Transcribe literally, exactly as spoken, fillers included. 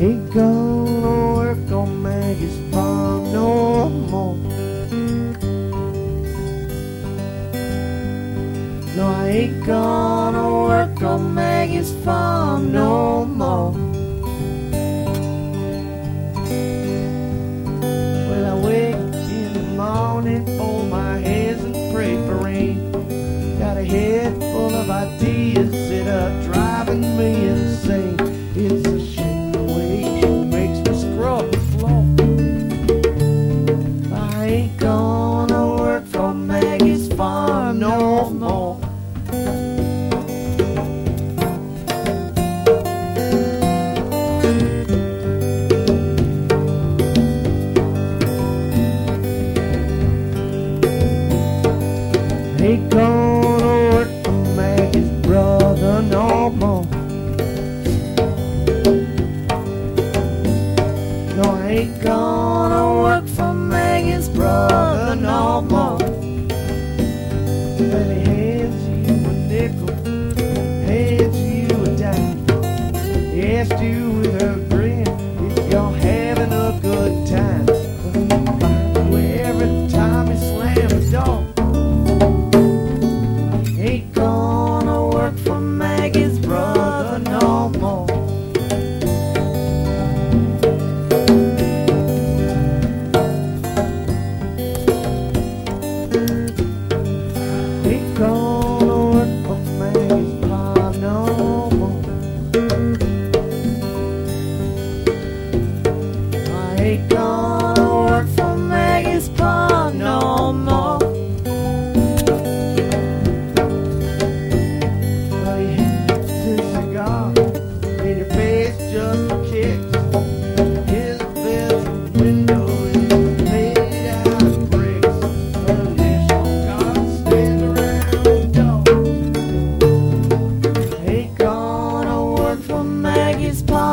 Ain't gonna work on Maggie's farm no more. No, I ain't gonna work on Maggie's farm no more. Well, I wake in the morning, fold my hands and pray for rain. Got a head full of ideas that are driving me insane. It's a shame the way she makes me scrub the floor. I ain't gonna work for Maggie's farm no more. Ain't gonna work for Maggie's brother no more. No, I ain't gonna work for Maggie's brother no more. But he hands you a nickel, hands you a dime. He asks you with a grin if you're having a good time. But he finds you every time he slams the door. Ain't gonna work for Maggie's brother no more. Ain't gonna work for Maggie's pa no more. I ain't gonna work for Maggie's pa no more. In your face just a kick. His window is made out of bricks. A national guard stands around the door. Ain't gonna work for Maggie's pa